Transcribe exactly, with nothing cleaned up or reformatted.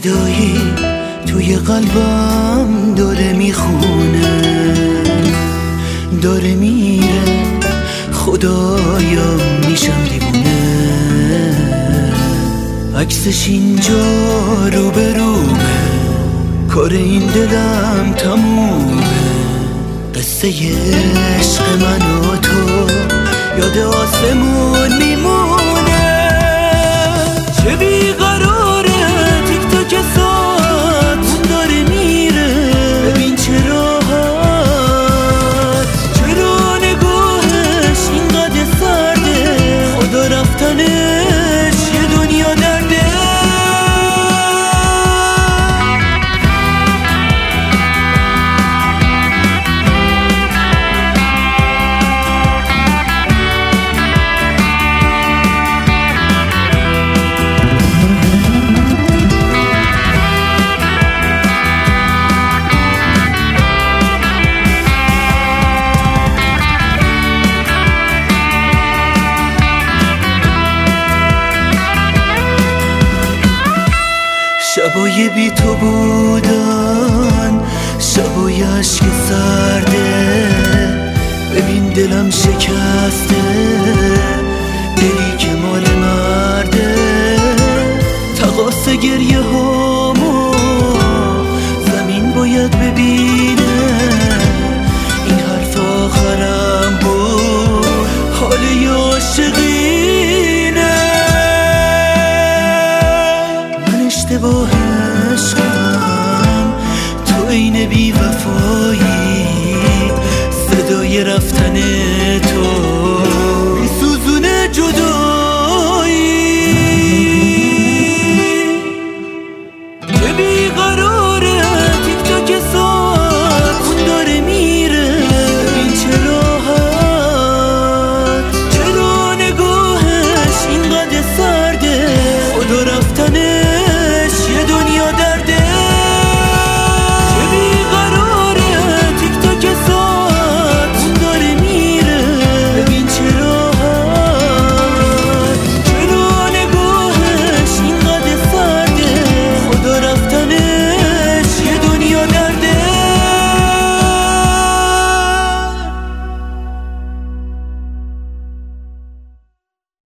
جدایی توی قلبم داره میخونه، داره میره، خدایا میشم دیوونه. عکسش اینجا رو به رومه، کار این دلم تمومه. قصه عشق من و تو یاد آسمون میمونه. چه بیقراره تیک تاک ساعت اون داره میره، ببین چه راحت، چرا نگاهش اینقدر سرده، خدا رفتنش یه دنیا درده. شبای بی تو بودن، شبای عشق سرده، ببین دلم شکسته.